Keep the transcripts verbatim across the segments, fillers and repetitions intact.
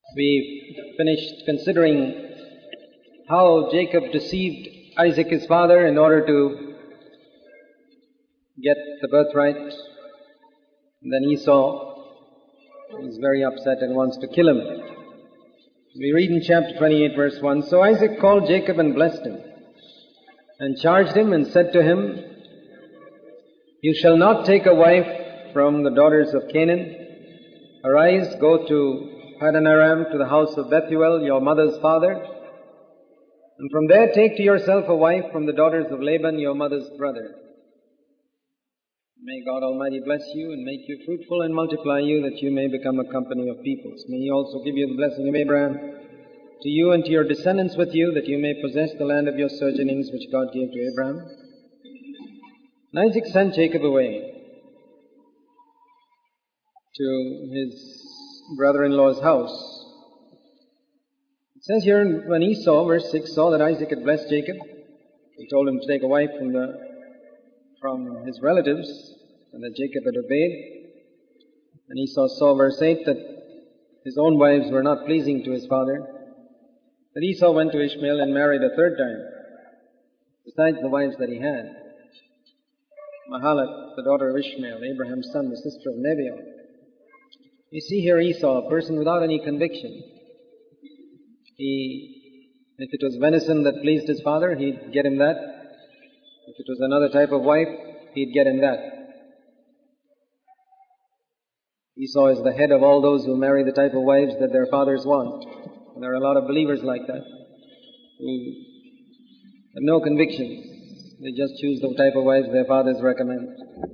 We finished considering how Jacob deceived Isaac his father in order to get the birthright. And then Esau is very upset and wants to kill him. We read in chapter twenty-eight verse one, So Isaac called Jacob and blessed him, and charged him and said to him, You shall not take a wife from the daughters of Canaan. Arise, go to Paddan Aram, to the house of Bethuel, your mother's father, and from there take to yourself a wife from the daughters of Laban, your mother's brother. May God Almighty bless you and make you fruitful and multiply you, that you may become a company of peoples. May He also give you the blessing of Abraham to you and to your descendants with you, that you may possess the land of your sojournings which God gave to Abraham. And Isaac sent Jacob away to his brother-in-law's house. It says here, when Esau, verse six, saw that Isaac had blessed Jacob, he told him to take a wife from the from his relatives, and that Jacob had obeyed. And Esau saw, verse eight, that his own wives were not pleasing to his father. That Esau went to Ishmael and married a third time, besides the wives that he had. Mahalat, the daughter of Ishmael, Abraham's son, the sister of Nebaioth. You see here Esau, a person without any conviction. He, if it was venison that pleased his father, he'd get him that. If it was another type of wife, he'd get him that. Esau is the head of all those who marry the type of wives that their fathers want. And there are a lot of believers like that, who have no convictions. They just choose the type of wives their fathers recommend.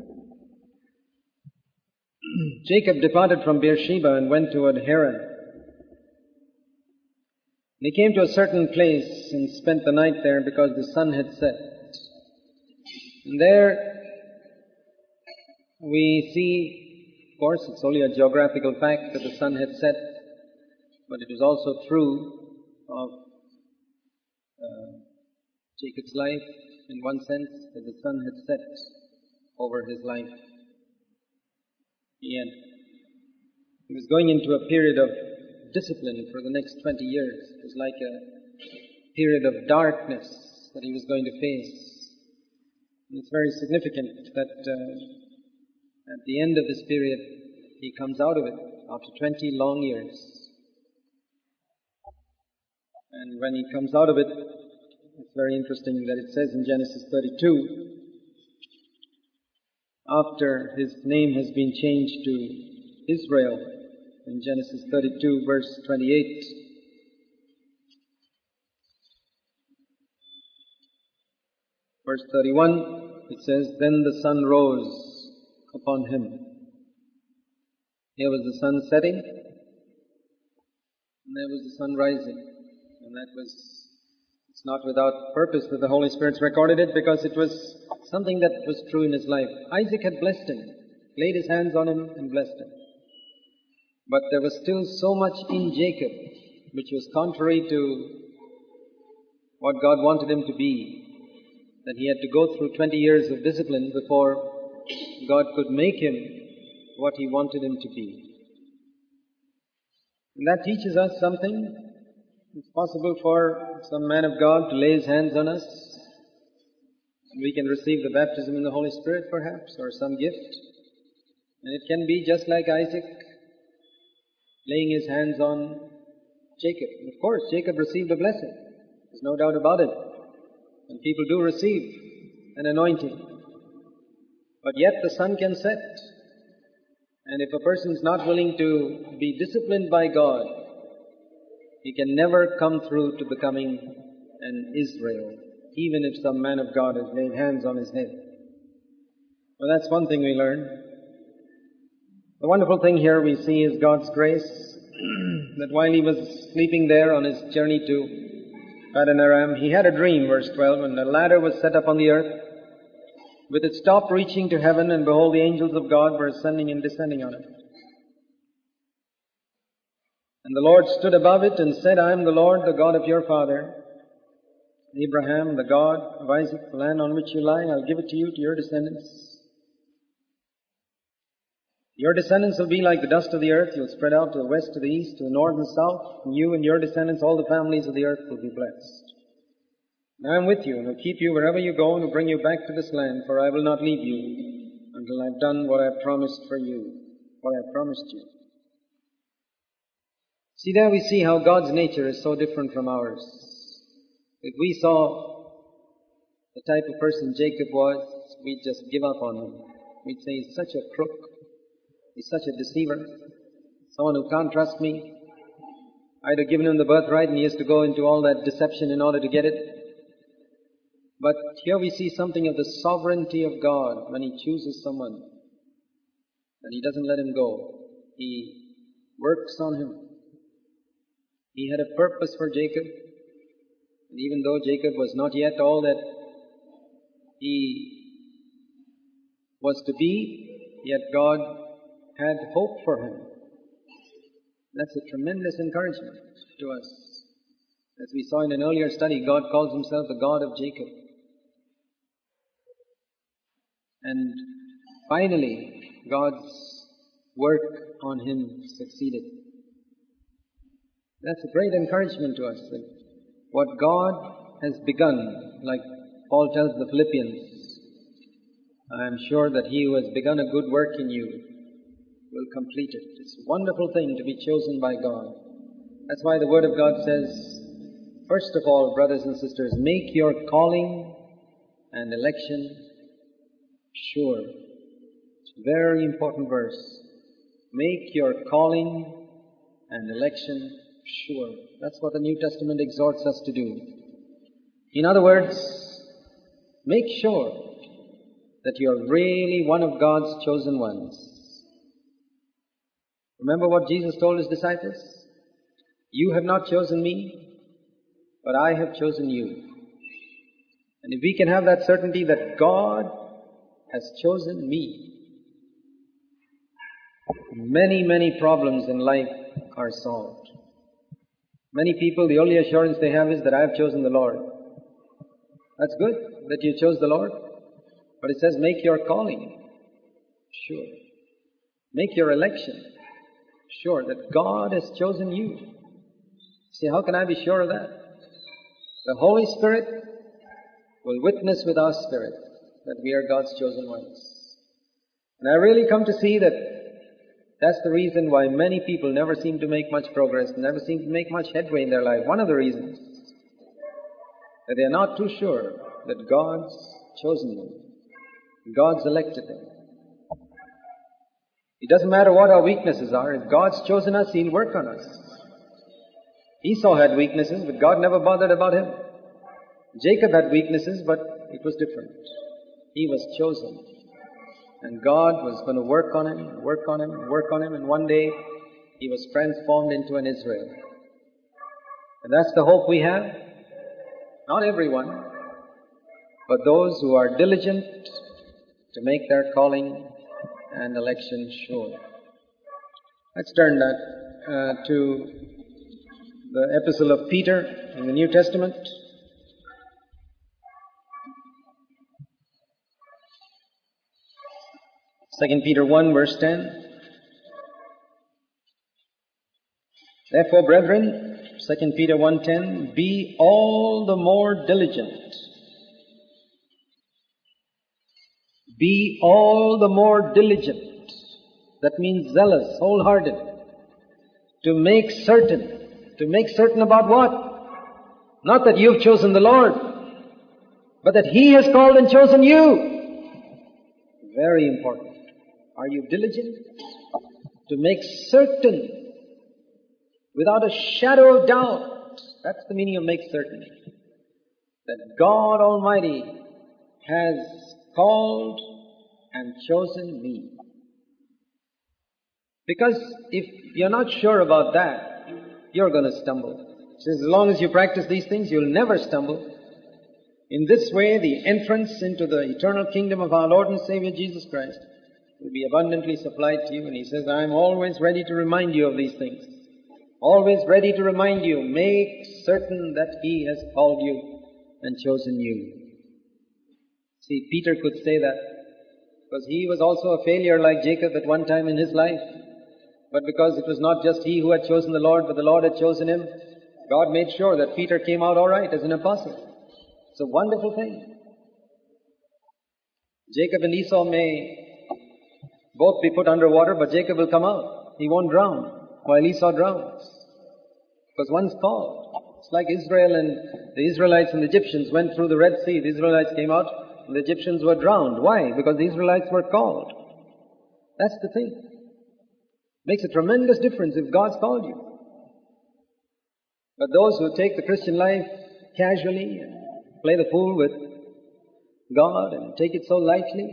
Jacob departed from Beersheba and went toward Haran. He came to a certain place and spent the night there because the sun had set. And there we see, of course, it's only a geographical fact that the sun had set, but it is also true of uh, Jacob's life in one sense, that the sun had set over his life. He, had, he was going into a period of discipline for the next twenty years. It was like a period of darkness that he was going to face. And it's very significant that uh, at the end of this period, he comes out of it after twenty long years. And when he comes out of it, it's very interesting that it says in Genesis thirty-two, after his name has been changed to Israel, in Genesis thirty-two, verse twenty-eight, verse thirty-one, it says, Then the sun rose upon him. Here was the sun setting, and there was the sun rising. And that was, it's not without purpose that the Holy Spirit's recorded it, because it was something that was true in his life. Isaac had blessed him, laid his hands on him and blessed him. But there was still so much in Jacob which was contrary to what God wanted him to be, that he had to go through twenty years of discipline before God could make him what He wanted him to be. And that teaches us something. It's possible for some man of God to lay his hands on us, and we can receive the baptism in the Holy Spirit perhaps, or some gift. And it can be just like Isaac laying his hands on Jacob. And of course, Jacob received a blessing. There's no doubt about it. And people do receive an anointing. But yet the sun can set. And if a person's not willing to be disciplined by God, he can never come through to becoming an Israel, even if some man of God has laid hands on his head. Well, that's one thing we learn. The wonderful thing here we see is God's grace, that while he was sleeping there on his journey to Paddan Aram, he had a dream, verse twelve, and a ladder was set up on the earth, with its top reaching to heaven, and behold, the angels of God were ascending and descending on it. And the Lord stood above it and said, I am the Lord, the God of your father, Abraham, the God of Isaac. The land on which you lie, I'll give it to you, to your descendants. Your descendants will be like the dust of the earth. You'll spread out to the west, to the east, to the north and south. And you and your descendants, all the families of the earth will be blessed. And I am with you and will keep you wherever you go and will bring you back to this land, for I will not leave you until I've done what I've promised for you, what I've promised you. See, there we see how God's nature is so different from ours. If we saw the type of person Jacob was, we'd just give up on him. We'd say, he's such a crook. He's such a deceiver. Someone who can't trust me. I'd have given him the birthright and he has to go into all that deception in order to get it. But here we see something of the sovereignty of God when He chooses someone. And He doesn't let him go. He works on him. He had a purpose for Jacob. And even though Jacob was not yet all that he was to be, yet God had hope for him. That's a tremendous encouragement to us. As we saw in an earlier study, God calls Himself the God of Jacob. And finally, God's work on him succeeded. That's a great encouragement to us, that what God has begun, like Paul tells the Philippians, I am sure that He who has begun a good work in you will complete it. It's a wonderful thing to be chosen by God. That's why the Word of God says, first of all, brothers and sisters, make your calling and election sure. It's a very important verse. Make your calling and election sure. That's what the New Testament exhorts us to do. In other words, make sure that you're really one of God's chosen ones. Remember what Jesus told His disciples? You have not chosen me, but I have chosen you. And if we can have that certainty that God has chosen me, many, many problems in life are solved. Many people, the only assurance they have is that I have chosen the Lord. That's good that you chose the Lord. But it says, make your calling sure. Make your election sure that God has chosen you. See, how can I be sure of that? The Holy Spirit will witness with our spirit that we are God's chosen ones. And I really come to see that that's the reason why many people never seem to make much progress, never seem to make much headway in their life. One of the reasons that they are not too sure that God's chosen them. God's elected them. It doesn't matter what our weaknesses are. If God's chosen us, He'll work on us. Esau had weaknesses, but God never bothered about him. Jacob had weaknesses, but it was different. He was chosen. And God was going to work on him, work on him, work on him, and one day he was transformed into an Israel. And that's the hope we have. Not everyone, but those who are diligent to make their calling and election sure. Let's turn that uh, to the Epistle of Peter in the New Testament. Second Peter one, verse ten. Therefore, brethren, Second Peter one ten, be all the more diligent. Be all the more diligent. That means zealous, wholehearted. To make certain. To make certain about what? Not that you've chosen the Lord, but that He has called and chosen you. Very important. Are you diligent to make certain, without a shadow of doubt? That's the meaning of make certain. That God Almighty has called and chosen me. Because if you're not sure about that, you're going to stumble. Since as long as you practice these things, you'll never stumble. In this way, the entrance into the eternal kingdom of our Lord and Savior Jesus Christ will be abundantly supplied to you. And He says, I'm always ready to remind you of these things. Always ready to remind you. Make certain that He has called you and chosen you. See, Peter could say that Because he was also a failure like Jacob at one time in his life. But because it was not just he who had chosen the Lord, but the Lord had chosen him, God made sure that Peter came out all right as an apostle. It's a wonderful thing. Jacob and Esau may both be put underwater, but Jacob will come out. He won't drown, while Esau drowns. Because one's called. It's like Israel and the Israelites and the Egyptians went through the Red Sea. The Israelites came out and the Egyptians were drowned. Why? Because the Israelites were called. That's the thing. Makes a tremendous difference if God's called you. But those who take the Christian life casually and play the fool with God and take it so lightly,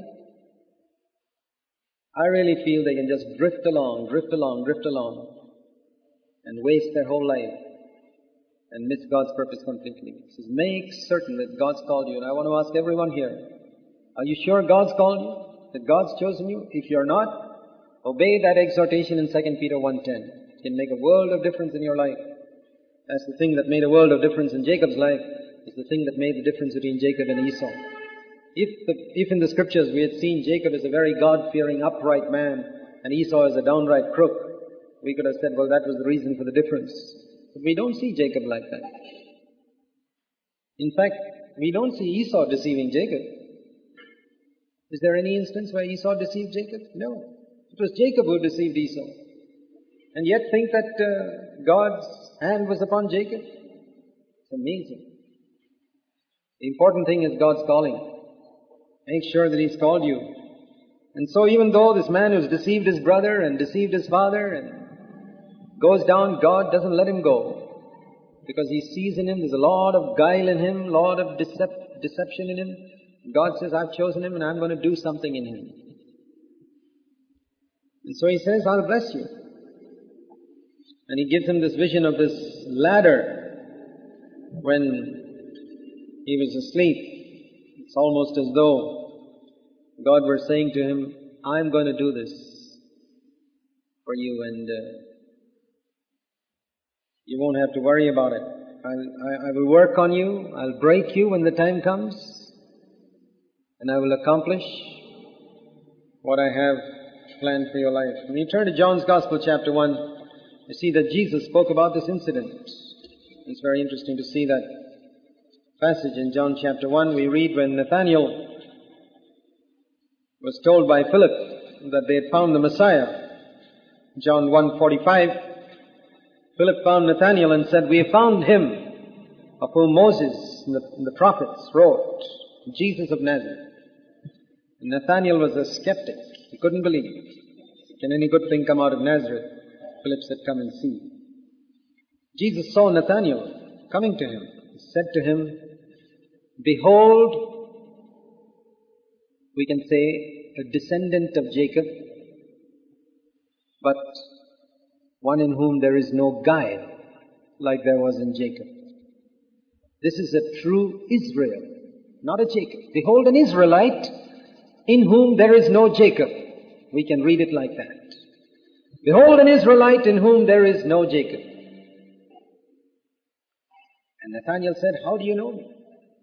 I really feel they can just drift along, drift along, drift along and waste their whole life and miss God's purpose completely. It says, make certain that God's called you. And I want to ask everyone here, are you sure God's called you? That God's chosen you? If you're not, obey that exhortation in Second Peter one ten. It can make a world of difference in your life. That's the thing that made a world of difference in Jacob's life. It's the thing that made the difference between Jacob and Esau. If, the, if in the scriptures we had seen Jacob as a very God-fearing, upright man and Esau as a downright crook, we could have said, well, that was the reason for the difference. But we don't see Jacob like that. In fact, we don't see Esau deceiving Jacob. Is there any instance where Esau deceived Jacob? No. It was Jacob who deceived Esau. And yet think that uh, God's hand was upon Jacob? It's amazing. The important thing is God's calling. Make sure that He's called you. And so even though this man who's deceived his brother and deceived his father and goes down, God doesn't let him go. Because He sees in him, there's a lot of guile in him, a lot of decep- deception in him. God says, I've chosen him and I'm going to do something in him. And so He says, I'll bless you. And He gives him this vision of this ladder when he was asleep. It's almost as though God were saying to him, I'm going to do this for you and uh, you won't have to worry about it. I'll, I, I will work on you, I'll break you when the time comes, and I will accomplish what I have planned for your life. When you turn to John's Gospel, chapter one, you see that Jesus spoke about this incident. It's very interesting to see that passage in John chapter one. We read when Nathanael was told by Philip that they had found the Messiah. John one forty-five, Philip found Nathanael and said, we have found him of whom Moses and the, and the prophets wrote, Jesus of Nazareth. And Nathanael was a skeptic. He couldn't believe. Can any good thing come out of Nazareth? Philip said, come and see. Jesus saw Nathanael coming to him. He said to him, behold, we can say, a descendant of Jacob, but one in whom there is no guile, like there was in Jacob. This is a true Israel, not a Jacob. Behold, an Israelite in whom there is no Jacob. We can read it like that. Behold, an Israelite in whom there is no Jacob. And Nathanael said, how do you know me?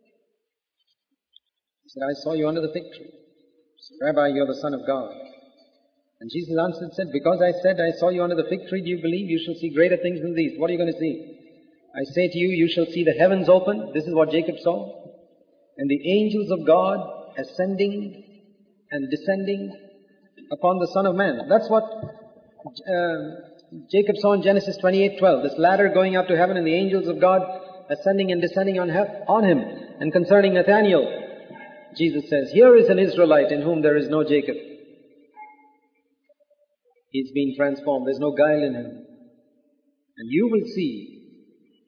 He said, I saw you under the fig tree. He said, Rabbi, you're the Son of God. And Jesus answered and said, because I said I saw you under the fig tree, do you believe? You shall see greater things than these. What are you going to see? I say to you, you shall see the heavens open. This is what Jacob saw. And the angels of God ascending and descending upon the Son of Man. That's what uh, Jacob saw in Genesis twenty-eight twelve. This ladder going up to heaven and the angels of God ascending and descending on, hef- on him. And concerning Nathanael, Jesus says, here is an Israelite in whom there is no Jacob. He's been transformed. There's no guile in him. And you will see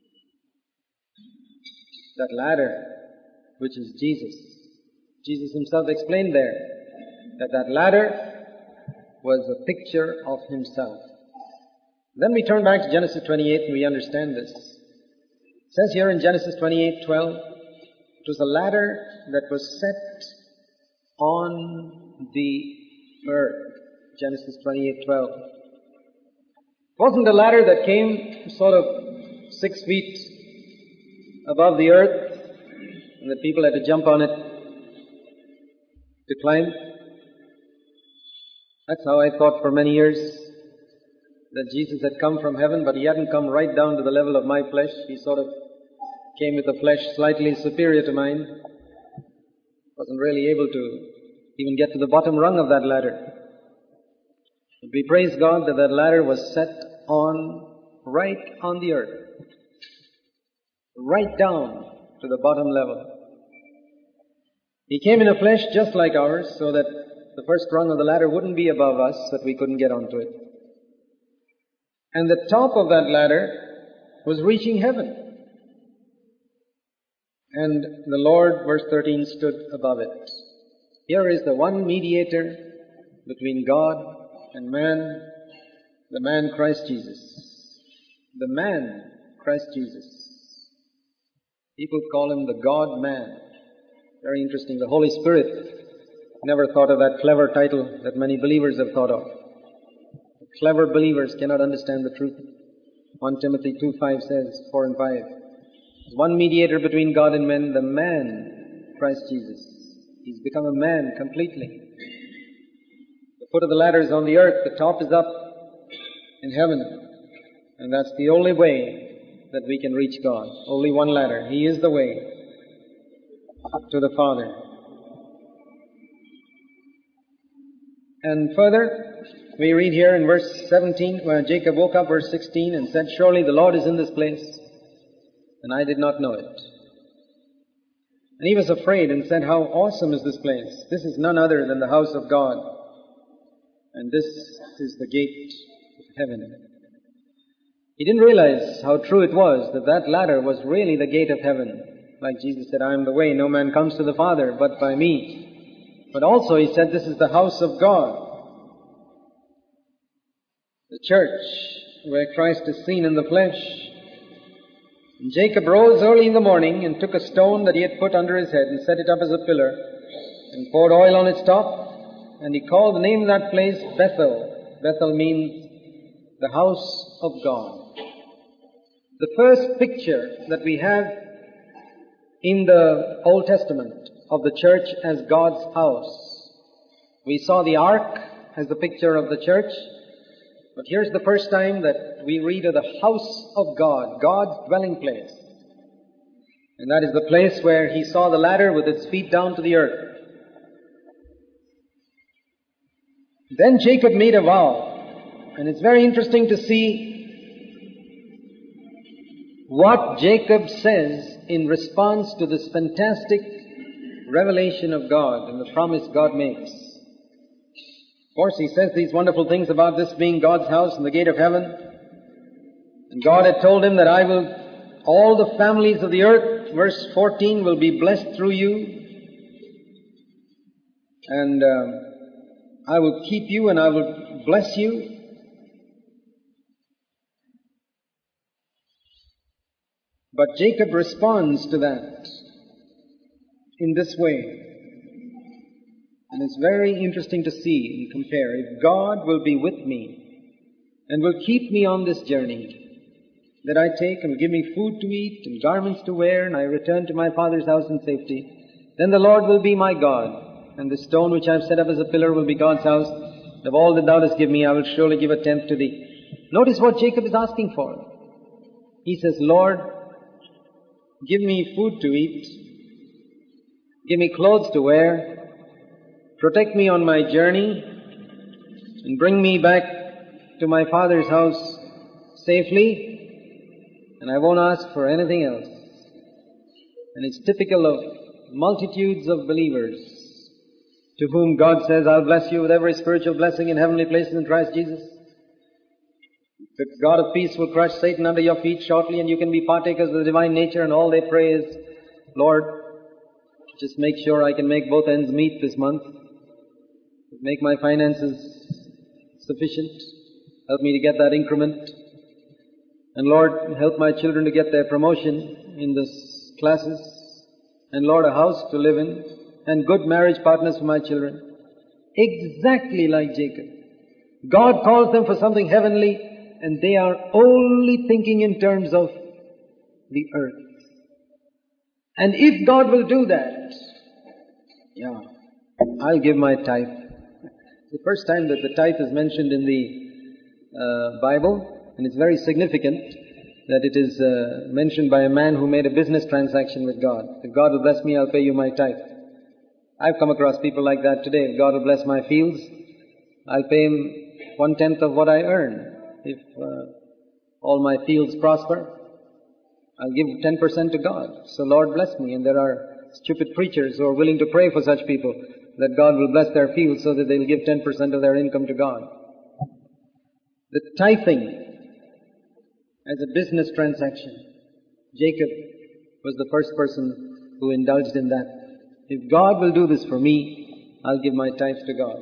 that ladder, which is Jesus. Jesus Himself explained there that that ladder was a picture of Himself. Then we turn back to Genesis twenty-eight and we understand this. It says here in Genesis twenty-eight twelve, it was a ladder that was set on the earth. Genesis twenty-eight twelve. It wasn't a ladder that came sort of six feet above the earth and the people had to jump on it to climb. That's how I thought for many years, that Jesus had come from heaven, but He hadn't come right down to the level of my flesh. He sort of came with a flesh slightly superior to mine. Wasn't really able to even get to the bottom rung of that ladder. But we praise God that that ladder was set on, right on the earth. Right down to the bottom level. He came in a flesh just like ours, so that the first rung of the ladder wouldn't be above us, that we couldn't get onto it. And the top of that ladder was reaching heaven. And the Lord, verse thirteen, stood above it. Here is the one mediator between God and man, the man Christ Jesus. The man Christ Jesus. People call Him the God-man. Very interesting. The Holy Spirit never thought of that clever title that many believers have thought of. Clever believers cannot understand the truth. First Timothy two five says, four and five. There's one mediator between God and men, the man, Christ Jesus. He's become a man completely. The foot of the ladder is on the earth, the top is up in heaven. And that's the only way that we can reach God. Only one ladder. He is the way to the Father. And further, we read here in verse seventeen, where Jacob woke up, verse sixteen, and said, "Surely the Lord is in this place, and I did not know it." And he was afraid and said, "How awesome is this place! This is none other than the house of God, and this is the gate of heaven." He didn't realize how true it was that that ladder was really the gate of heaven. Like Jesus said, "I am the way, no man comes to the Father but by me." But also He said, this is the house of God. The church where Christ is seen in the flesh. And Jacob rose early in the morning and took a stone that he had put under his head and set it up as a pillar and poured oil on its top, and he called the name of that place Bethel. Bethel means the house of God. The first picture that we have in the Old Testament of the church as God's house. We saw the ark as the picture of the church, but here's the first time that we read of the house of God, God's dwelling place. And that is the place where He saw the ladder with its feet down to the earth. Then Jacob made a vow, and it's very interesting to see what Jacob says in response to this fantastic revelation of God and the promise God makes. Of course, he says these wonderful things about this being God's house and the gate of heaven. And God had told him that I will, all the families of the earth, verse fourteen, will be blessed through you. And uh, I will keep you and I will bless you. But Jacob responds to that in this way. And it's very interesting to see and compare. If God will be with me and will keep me on this journey that I take and will give me food to eat and garments to wear, and I return to my Father's house in safety, then the Lord will be my God, and the stone which I have set up as a pillar will be God's house. Of all that thou dost give me, I will surely give a tenth to thee. Notice what Jacob is asking for. He says, Lord, give me food to eat, give me clothes to wear, protect me on my journey, and bring me back to my Father's house safely, and I won't ask for anything else. And it's typical of multitudes of believers to whom God says, I'll bless you with every spiritual blessing in heavenly places in Christ Jesus. The God of peace will crush Satan under your feet shortly, and you can be partakers of the divine nature, and all they pray is, Lord, just make sure I can make both ends meet this month. Make my finances sufficient. Help me to get that increment. And Lord, help my children to get their promotion in this classes. And Lord, a house to live in. And good marriage partners for my children. Exactly like Jacob. God calls them for something heavenly, and they are only thinking in terms of the earth. And if God will do that, yeah, I'll give my tithe. The first time that the tithe is mentioned in the uh, Bible, and it's very significant that it is uh, mentioned by a man who made a business transaction with God. If God will bless me, I'll pay you my tithe. I've come across people like that today. If God will bless my fields, I'll pay Him one-tenth of what I earn. If uh, all my fields prosper, I'll give ten percent to God. So Lord bless me. And there are stupid preachers who are willing to pray for such people that God will bless their fields so that they'll give ten percent of their income to God. The tithing as a business transaction, Jacob was the first person who indulged in that. If God will do this for me, I'll give my tithe to God.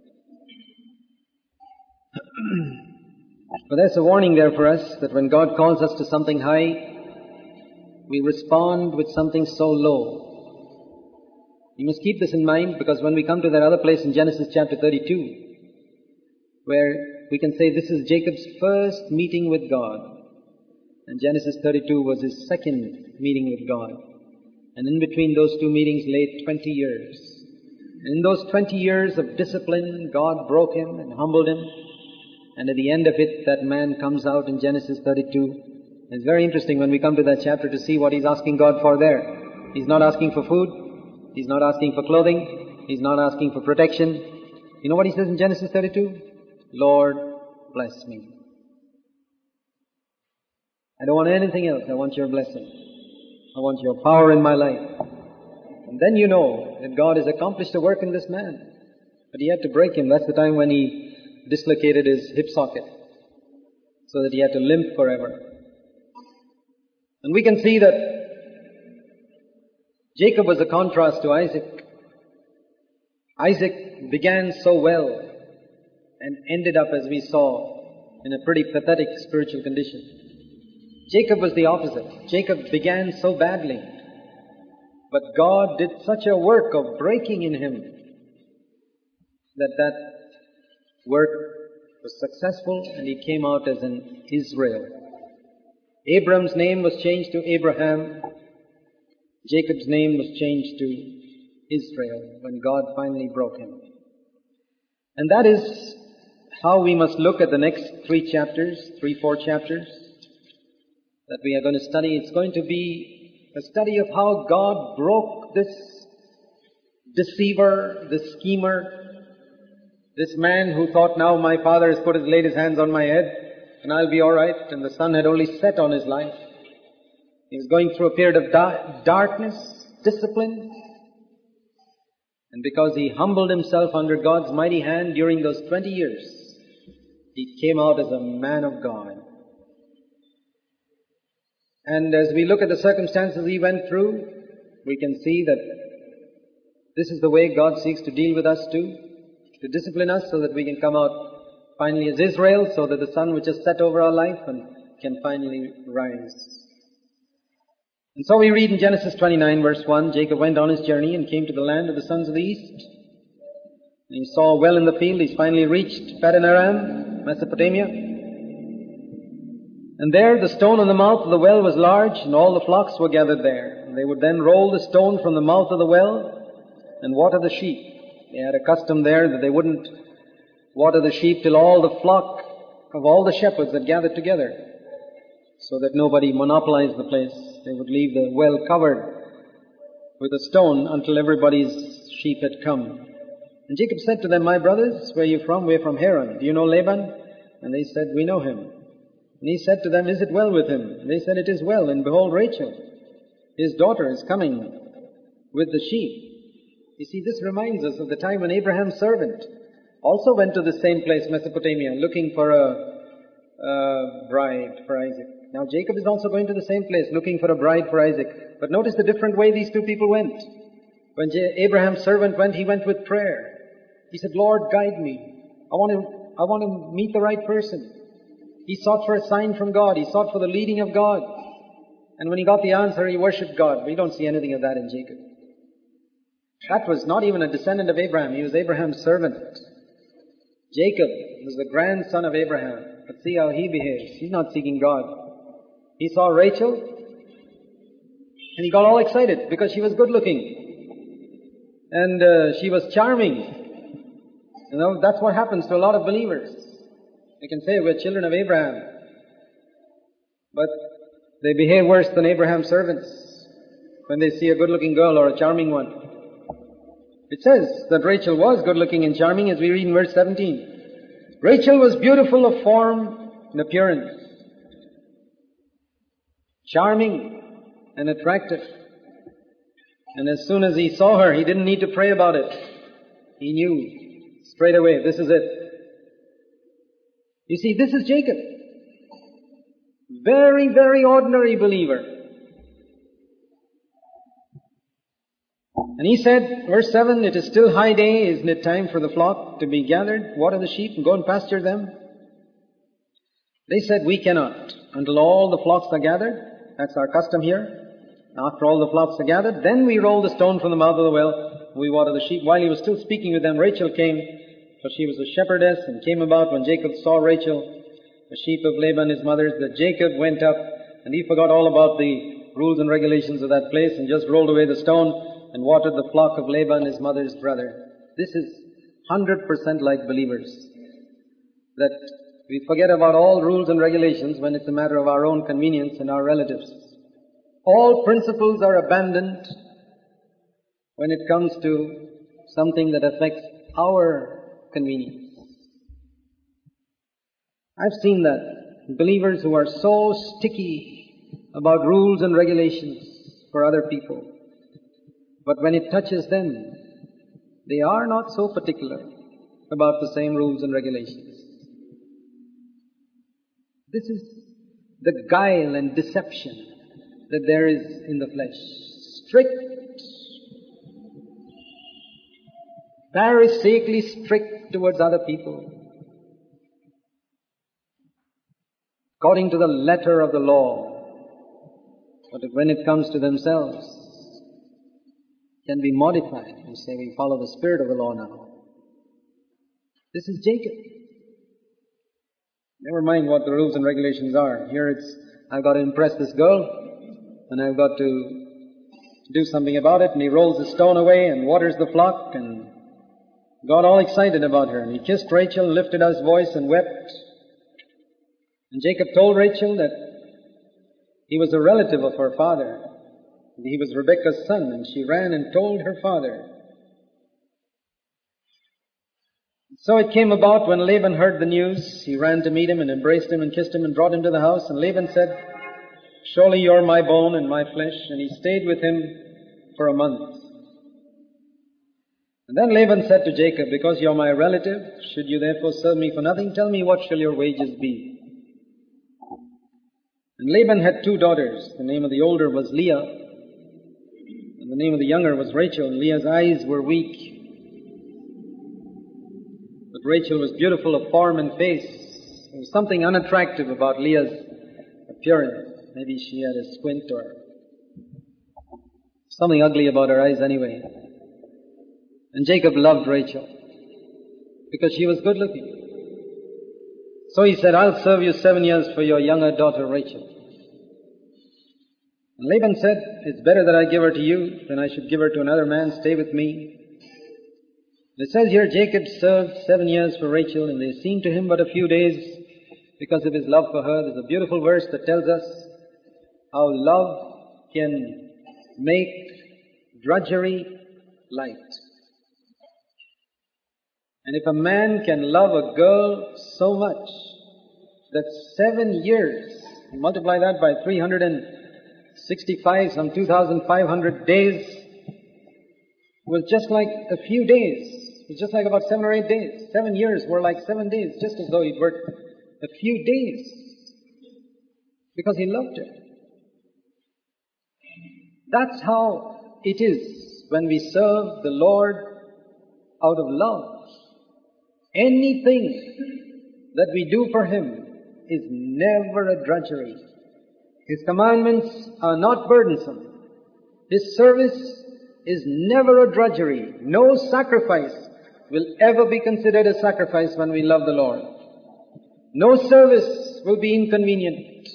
But there's a warning there for us that when God calls us to something high, we respond with something so low. You must keep this in mind, because when we come to that other place in Genesis chapter thirty-two, where we can say this is Jacob's first meeting with God, and Genesis thirty-two was his second meeting with God. And in between those two meetings lay twenty years. And in those twenty years of discipline, God broke him and humbled him. And at the end of it, that man comes out in Genesis thirty-two. It's very interesting when we come to that chapter to see what he's asking God for there. He's not asking for food. He's not asking for clothing. He's not asking for protection. You know what he says in Genesis thirty-two? Lord, bless me. I don't want anything else. I want your blessing. I want your power in my life. And then you know that God has accomplished a work in this man. But he had to break him. That's the time when he dislocated his hip socket, so that he had to limp forever. And we can see that Jacob was a contrast to Isaac. Isaac began so well and ended up, as we saw, in a pretty pathetic spiritual condition. Jacob was the opposite. Jacob began so badly, but God did such a work of breaking in him that that work was successful, and he came out as an Israel. Abram's name was changed to Abraham. Jacob's name was changed to Israel when God finally broke him. And that is how we must look at the next three chapters, three, four chapters that we are going to study. It's going to be a study of how God broke this deceiver, this schemer, this man who thought, now my father has put his, laid his hands on my head and I'll be all right. And the sun had only set on his life. He was going through a period of da- darkness, discipline. And because he humbled himself under God's mighty hand during those twenty years, he came out as a man of God. And as we look at the circumstances he went through, we can see that this is the way God seeks to deal with us too, to discipline us so that we can come out finally as Israel, so that the sun which has set over our life and can finally rise. And so we read in Genesis twenty-nine verse one, Jacob went on his journey and came to the land of the sons of the east. And he saw a well in the field. He's finally reached Paddan Aram, Mesopotamia. And there the stone on the mouth of the well was large, and all the flocks were gathered there. And they would then roll the stone from the mouth of the well and water the sheep. They had a custom there that they wouldn't water the sheep till all the flock of all the shepherds had gathered together, so that nobody monopolized the place. They would leave the well covered with a stone until everybody's sheep had come. And Jacob said to them, my brothers, where are you from? We're from Haran. Do you know Laban? And they said, we know him. And he said to them, is it well with him? And they said, it is well. And behold, Rachel, his daughter, is coming with the sheep. You see, this reminds us of the time when Abraham's servant also went to the same place, Mesopotamia, looking for a, a bride for Isaac. Now Jacob is also going to the same place, looking for a bride for Isaac. But notice the different way these two people went. When J- Abraham's servant went, he went with prayer. He said, Lord, guide me. I want to, I want to meet the right person. He sought for a sign from God. He sought for the leading of God. And when he got the answer, he worshipped God. We don't see anything of that in Jacob. That was not even a descendant of Abraham. He was Abraham's servant. Jacob was the grandson of Abraham. But see how he behaves. He's not seeking God. He saw Rachel and he got all excited because she was good looking. And uh, she was charming. You know, that's what happens to a lot of believers. They can say we're children of Abraham, but they behave worse than Abraham's servants when they see a good-looking girl or a charming one. It says that Rachel was good-looking and charming, as we read in verse seventeen. Rachel was beautiful of form and appearance, charming and attractive. And as soon as he saw her, he didn't need to pray about it. He knew straight away, this is it. You see, this is Jacob. Very, very ordinary believer. And he said, verse seven, it is still high day, isn't it time for the flock to be gathered, water the sheep and go and pasture them? They said, we cannot until all the flocks are gathered. That's our custom here. After all the flocks are gathered, then we roll the stone from the mouth of the well, we water the sheep. While he was still speaking with them, Rachel came, for she was a shepherdess, and came about when Jacob saw Rachel, the sheep of Laban his mother's, that Jacob went up, and he forgot all about the rules and regulations of that place, and just rolled away the stone, and watered the flock of Laban his mother's brother. This is one hundred percent like believers, that we forget about all rules and regulations when it's a matter of our own convenience and our relatives. All principles are abandoned when it comes to something that affects our convenience. I've seen that. Believers who are so sticky about rules and regulations for other people. But when it touches them, they are not so particular about the same rules and regulations. This is the guile and deception that there is in the flesh. Strict, pharisaically strict towards other people, according to the letter of the law. But when it comes to themselves, can be modified and say we follow the spirit of the law now. This is Jacob. Never mind what the rules and regulations are. Here it's, I've got to impress this girl, and I've got to do something about it. And he rolls the stone away and waters the flock and got all excited about her. And he kissed Rachel and lifted up his voice and wept. And Jacob told Rachel that he was a relative of her father. He was Rebekah's son, and she ran and told her father. So it came about when Laban heard the news, he ran to meet him and embraced him and kissed him and brought him to the house. And Laban said, surely you're my bone and my flesh. And he stayed with him for a month. And then Laban said to Jacob, because you're my relative, should you therefore serve me for nothing? Tell me, what shall your wages be? And Laban had two daughters. The name of the older was Leah, and the name of the younger was Rachel. And Leah's eyes were weak, but Rachel was beautiful of form and face. There was something unattractive about Leah's appearance. Maybe she had a squint or something ugly about her eyes anyway. And Jacob loved Rachel because she was good looking. So he said, I'll serve you seven years for your younger daughter Rachel. And Laban said, it's better that I give her to you than I should give her to another man. Stay with me. It says here, Jacob served seven years for Rachel, and they seemed to him but a few days because of his love for her. There's a beautiful verse that tells us how love can make drudgery light. And if a man can love a girl so much that seven years, multiply that by three hundred sixty-five, some two thousand five hundred days, was just like a few days. It was just like about seven or eight days. Seven years were like seven days, just as though he'd worked a few days because he loved her. That's how it is when we serve the Lord out of love. Anything that we do for Him is never a drudgery. His commandments are not burdensome. His service is never a drudgery. No sacrifice will ever be considered a sacrifice when we love the Lord. No service will be inconvenient.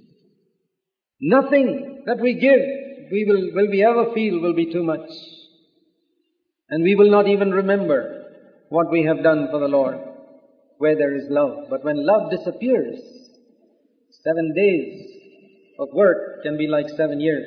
Nothing that we give we will, will we ever feel will be too much. And we will not even remember what we have done for the Lord, where there is love. But when love disappears, seven days of work can be like seven years.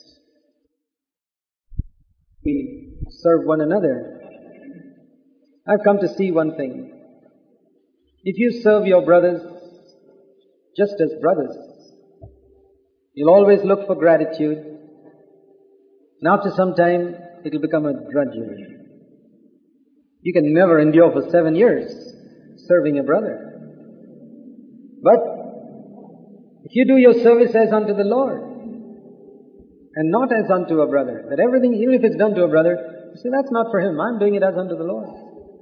We serve one another. I've come to see one thing. If you serve your brothers just as brothers, you'll always look for gratitude. And after some time, it'll become a drudgery. You can never endure for seven years serving a brother. But if you do your service as unto the Lord, and not as unto a brother, that everything, even if it's done to a brother, you say, that's not for him, I'm doing it as unto the Lord.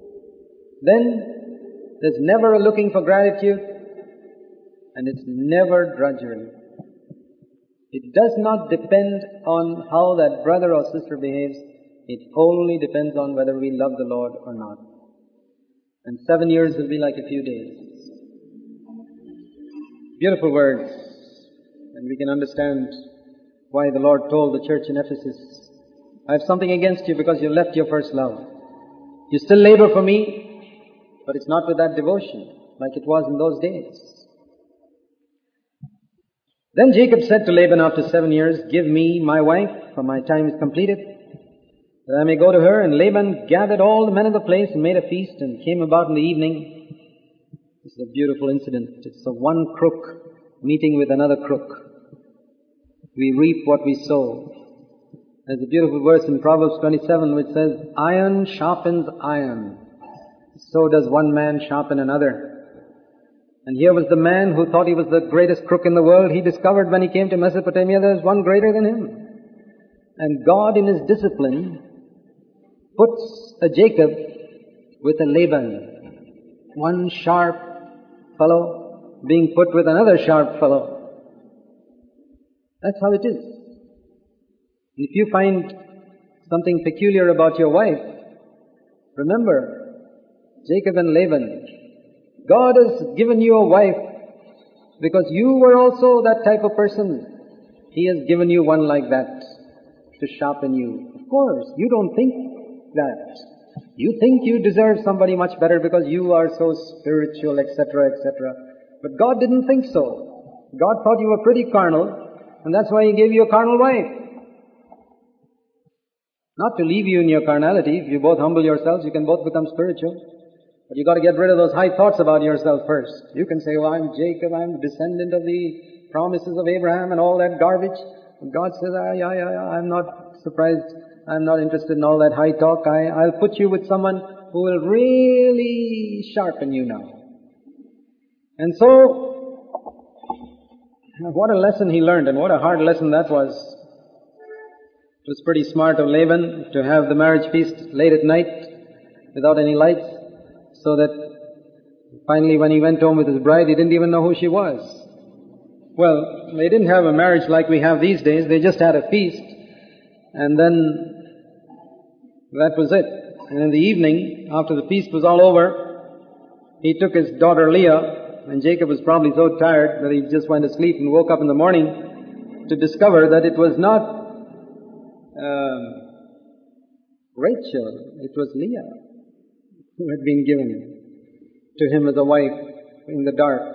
Then there's never a looking for gratitude, and it's never drudgery. It does not depend on how that brother or sister behaves. It wholly depends on whether we love the Lord or not. And seven years will be like a few days. Beautiful words. And we can understand why the Lord told the church in Ephesus, I have something against you because you left your first love. You still labor for me, but it's not with that devotion like it was in those days. Then Jacob said to Laban after seven years, give me my wife, for my time is completed, that I may go to her. And Laban gathered all the men of the place and made a feast, and came about in the evening. This is a beautiful incident. It's of one crook meeting with another crook. We reap what we sow. There's a beautiful verse in Proverbs twenty-seven which says, iron sharpens iron, so does one man sharpen another. And here was the man who thought he was the greatest crook in the world. He discovered when he came to Mesopotamia there was one greater than him. And God in His discipline puts a Jacob with a Laban, one sharp fellow being put with another sharp fellow. That's how it is. If you find something peculiar about your wife, remember Jacob and Laban. God has given you a wife because you were also that type of person. He has given you one like that to sharpen you. Of course, you don't think that. You think you deserve somebody much better because you are so spiritual, et cetera, et cetera. But God didn't think so. God thought you were pretty carnal, and that's why He gave you a carnal wife. Not to leave you in your carnality. If you both humble yourselves, you can both become spiritual. But you've got to get rid of those high thoughts about yourself first. You can say, well, I'm Jacob, I'm descendant of the promises of Abraham and all that garbage. And God says, ah, yeah, yeah, yeah, I'm not surprised. I'm not interested in all that high talk. I, I'll put you with someone who will really sharpen you now. And so, what a lesson he learned, and what a hard lesson that was. It was pretty smart of Laban to have the marriage feast late at night without any lights, so that finally when he went home with his bride, he didn't even know who she was. Well, they didn't have a marriage like we have these days. They just had a feast, and then that was it. And in the evening, after the feast was all over, he took his daughter Leah, and Jacob was probably so tired that he just went to sleep and woke up in the morning to discover that it was not um, Rachel, it was Leah who had been given to him as a wife in the dark.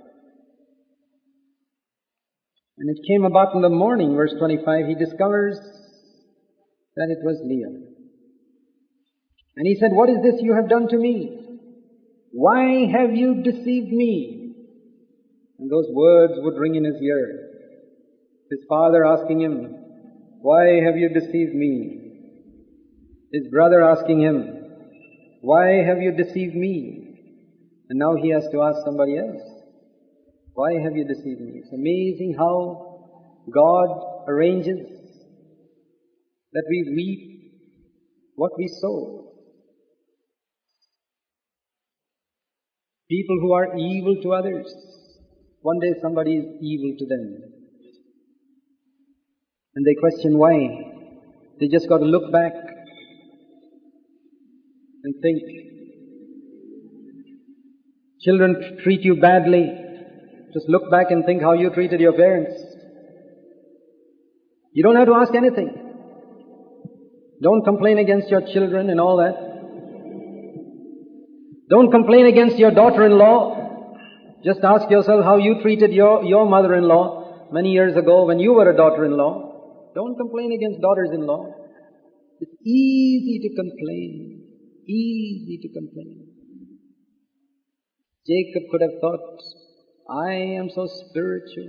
And it came about in the morning, verse twenty-five, he discovers that it was Leah. And he said, what is this you have done to me? Why have you deceived me? And those words would ring in his ear. His father asking him, why have you deceived me? His brother asking him, why have you deceived me? And now he has to ask somebody else, why have you deceived me? It's amazing how God arranges that we reap what we sow. People who are evil to others, one day somebody is evil to them. And they question why. They just got to look back and think. Children treat you badly. Just look back and think how you treated your parents. You don't have to ask anything. Don't complain against your children and all that. Don't complain against your daughter-in-law. Just ask yourself how you treated your, your mother-in-law many years ago when you were a daughter-in-law. Don't complain against daughters-in-law. It's easy to complain. Easy to complain. Jacob could have thought, I am so spiritual.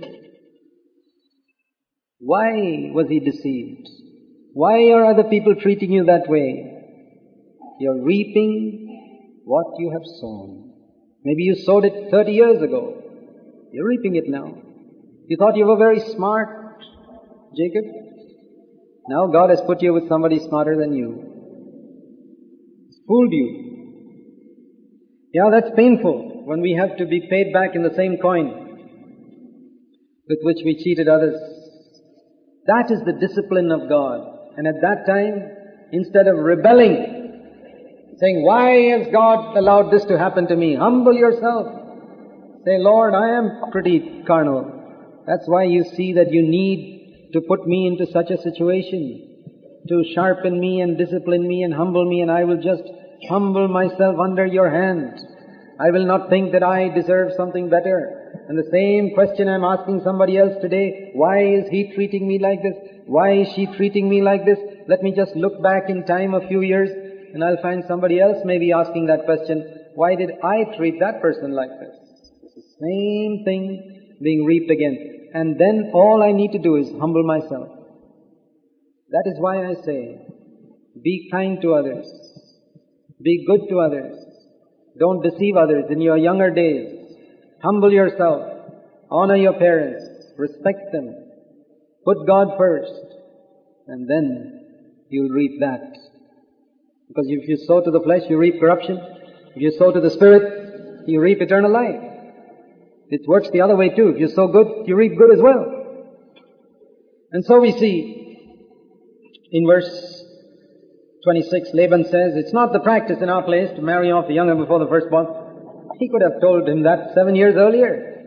Why was he deceived? Why are other people treating you that way? You're reaping what you have sown. Maybe you sowed it thirty years ago. You're reaping it now. You thought you were very smart, Jacob. Now God has put you with somebody smarter than you. He's fooled you. Yeah, that's painful when we have to be paid back in the same coin with which we cheated others. That is the discipline of God. And at that time, instead of rebelling, saying, why has God allowed this to happen to me? Humble yourself. Say, Lord, I am pretty carnal. That's why you see that you need to put me into such a situation, to sharpen me and discipline me and humble me, and I will just humble myself under your hand. I will not think that I deserve something better. And the same question I'm asking somebody else today, why is he treating me like this? Why is she treating me like this? Let me just look back in time a few years and I'll find somebody else maybe asking that question. Why did I treat that person like this? It's the same thing being reaped again. And then all I need to do is humble myself. That is why I say, be kind to others. Be good to others. Don't deceive others in your younger days. Humble yourself. Honor your parents. Respect them. Put God first. And then you'll reap that. Because if you sow to the flesh, you reap corruption. If you sow to the Spirit, you reap eternal life. It works the other way too. If you sow good, you reap good as well. And so we see in verse twenty-six, Laban says, it's not the practice in our place to marry off the younger before the firstborn. He could have told him that seven years earlier.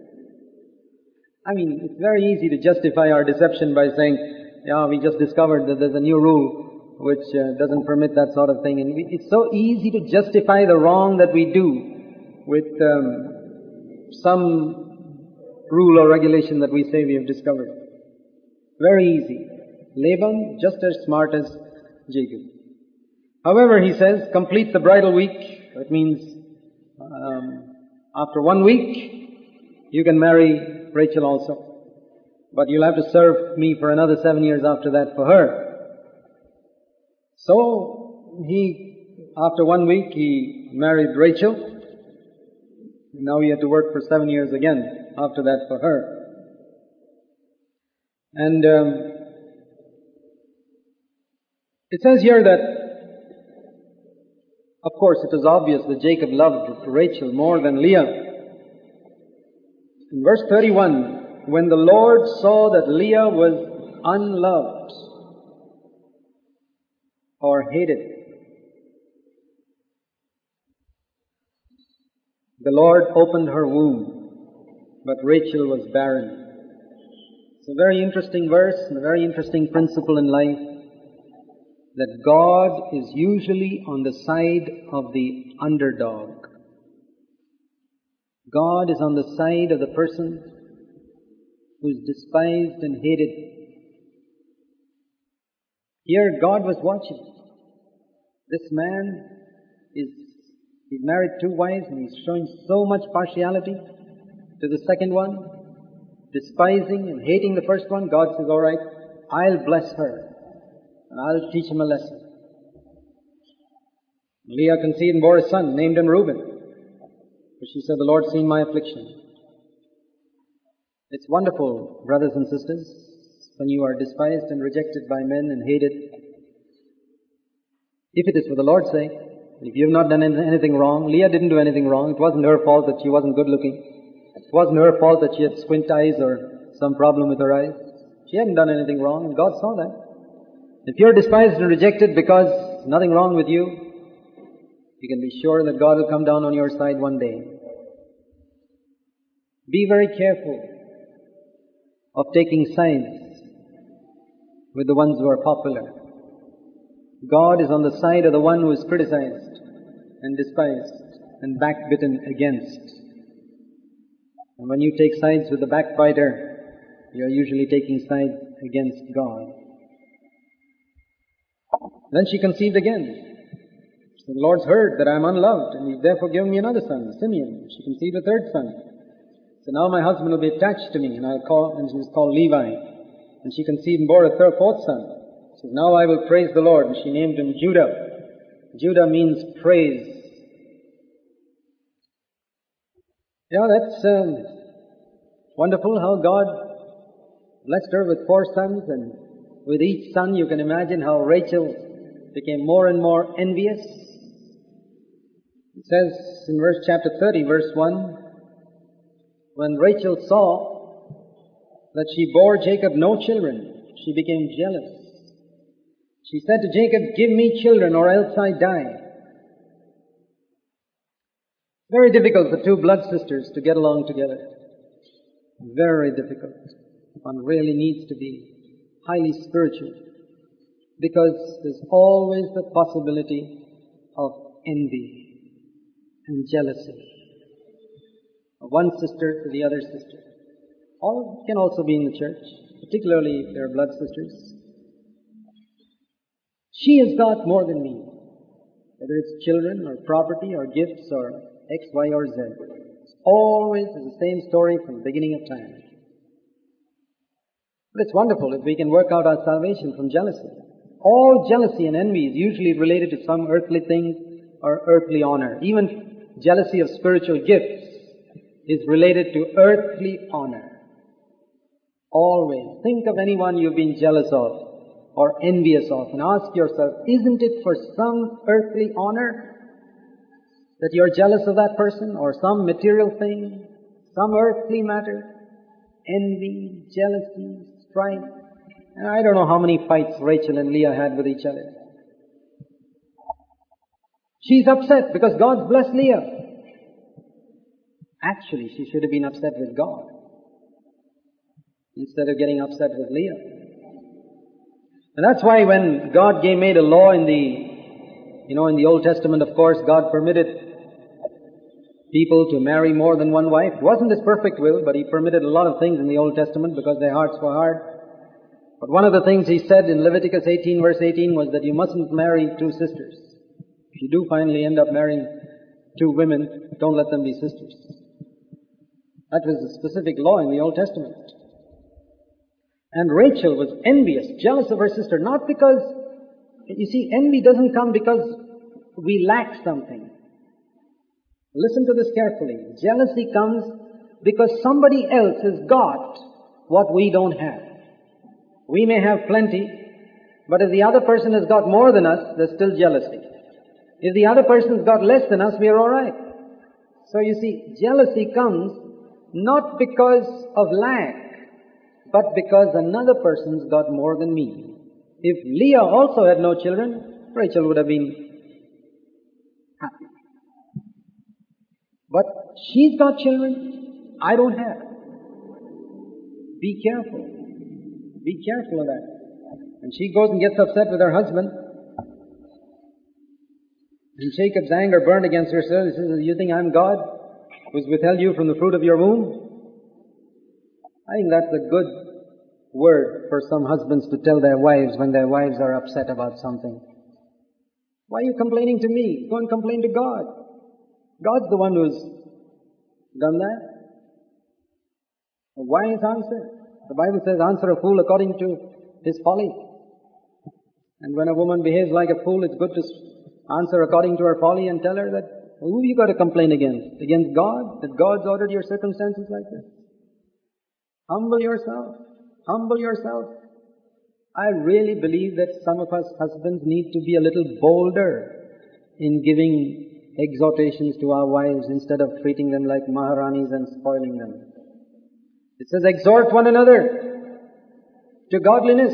I mean, it's very easy to justify our deception by saying, yeah, we just discovered that there's a new rule which uh, doesn't permit that sort of thing. And we, it's so easy to justify the wrong that we do with um, some rule or regulation that we say we have discovered. Very easy. Laban, just as smart as Jacob. However, he says, complete the bridal week. That means um, after one week, you can marry Rachel also. But you'll have to serve me for another seven years after that for her. So, he, after one week, he married Rachel. Now he had to work for seven years again after that for her. And um, it says here that, of course, it is obvious that Jacob loved Rachel more than Leah. In verse thirty-one, when the Lord saw that Leah was unloved or hated, the Lord opened her womb, but Rachel was barren. It's a very interesting verse and a very interesting principle in life, that God is usually on the side of the underdog. God is on the side of the person who is despised and hated. Here God was watching. This man is, he's married two wives and he's showing so much partiality to the second one, despising and hating the first one. God says, all right, I'll bless her. And I'll teach him a lesson. Leah conceived and bore a son, named him Reuben. But she said, the Lord's seen my affliction. It's wonderful, brothers and sisters, when you are despised and rejected by men and hated. If it is for the Lord's sake, if you have not done anything wrong, Leah didn't do anything wrong. It wasn't her fault that she wasn't good looking. It wasn't her fault that she had squint eyes or some problem with her eyes. She hadn't done anything wrong, and God saw that. If you're despised and rejected because there's nothing wrong with you, you can be sure that God will come down on your side one day. Be very careful of taking sides with the ones who are popular. God is on the side of the one who is criticized and despised. and backbitten against. And when you take sides with the backbiter, you are usually taking sides against God. Then she conceived again. So the Lord's heard that I am unloved, and He's therefore given me another son, Simeon. She conceived a third son. So now my husband will be attached to me, and I'll call, and he was called Levi. And she conceived and bore a third, fourth son. So now I will praise the Lord, and she named him Judah. Judah means praise. Yeah, that's um, wonderful how God blessed her with four sons, and with each son you can imagine how Rachel became more and more envious. It says in verse chapter thirty, verse one, when Rachel saw that she bore Jacob no children, she became jealous. She said to Jacob, give me children or else I die. Very difficult for two blood sisters to get along together. Very difficult. One really needs to be highly spiritual, because there's always the possibility of envy and jealousy of one sister to the other sister. All can also be in the church, particularly if they're blood sisters. She has got more than me, whether it's children or property or gifts or X, Y, or Z. It's always the same story from the beginning of time. But it's wonderful if we can work out our salvation from jealousy. All jealousy and envy is usually related to some earthly things or earthly honor. Even jealousy of spiritual gifts is related to earthly honor. Always. Think of anyone you've been jealous of or envious of and ask yourself, isn't it for some earthly honor that you're jealous of that person, or some material thing, some earthly matter? Envy, jealousy, strife. And I don't know how many fights Rachel and Leah had with each other. She's upset because God's blessed Leah. Actually, she should have been upset with God instead of getting upset with Leah. And that's why when God gave, made a law in the, you know, in the Old Testament, of course, God permitted people to marry more than one wife. It wasn't His perfect will, but He permitted a lot of things in the Old Testament because their hearts were hard. But one of the things He said in Leviticus eighteen, verse eighteen, was that you mustn't marry two sisters. If you do finally end up marrying two women, don't let them be sisters. That was a specific law in the Old Testament. And Rachel was envious, jealous of her sister, not because, you see, envy doesn't come because we lack something. Listen to this carefully. Jealousy comes because somebody else has got what we don't have. We may have plenty, but if the other person has got more than us, there's still jealousy. If the other person's got less than us, we are alright. So you see, jealousy comes not because of lack, but because another person's got more than me. If Leah also had no children, Rachel would have been happy. But she's got children, I don't have. Be careful. Be careful of that. And she goes and gets upset with her husband. And Jacob's anger burned against her. He says, you think I'm God, who's withheld you from the fruit of your womb? I think that's a good word for some husbands to tell their wives when their wives are upset about something. Why are you complaining to me? Go and complain to God. God's the one who's done that. A wise answer. The Bible says, answer a fool according to his folly. And when a woman behaves like a fool, it's good to answer according to her folly and tell her that, who you got to complain against? Against God? That God's ordered your circumstances like this? Humble yourself. Humble yourself. I really believe that some of us husbands need to be a little bolder in giving exhortations to our wives instead of treating them like Maharanis and spoiling them. It says, exhort one another to godliness.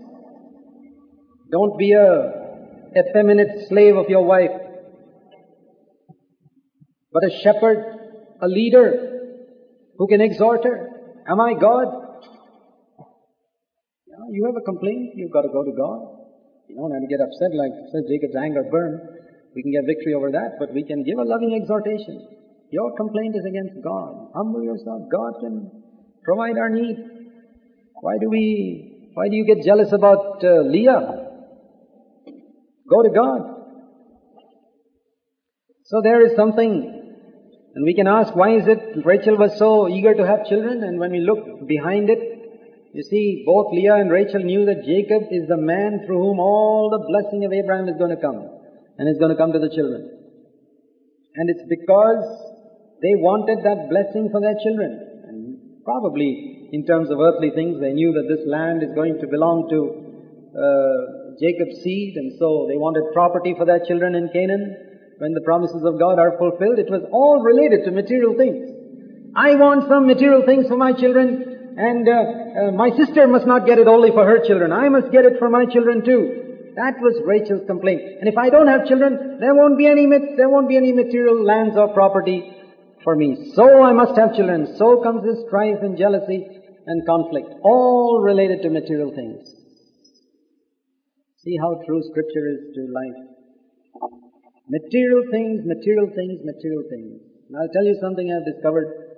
Don't be a effeminate slave of your wife, but a shepherd, a leader who can exhort her. Am I God? Yeah, you have a complaint, you've got to go to God. You don't have to get upset like says Jacob's anger burned. We can get victory over that, but we can give a loving exhortation. Your complaint is against God. Humble yourself. God can provide our need. Why do we, why do you get jealous about uh, Leah? Go to God. So there is something, and we can ask, why is it Rachel was so eager to have children? And when we look behind it, you see, both Leah and Rachel knew that Jacob is the man through whom all the blessing of Abraham is going to come. And it's going to come to the children. And it's because they wanted that blessing for their children. And probably in terms of earthly things, they knew that this land is going to belong to uh, Jacob's seed. And so they wanted property for their children in Canaan. When the promises of God are fulfilled, it was all related to material things. I want some material things for my children, and uh, uh, my sister must not get it only for her children. I must get it for my children too. That was Rachel's complaint. And if I don't have children, there won't be any there won't be any material lands or property for me. So I must have children. So comes this strife and jealousy and conflict, all related to material things. See how true Scripture is to life. Material things, material things, material things. And I'll tell you something I've discovered.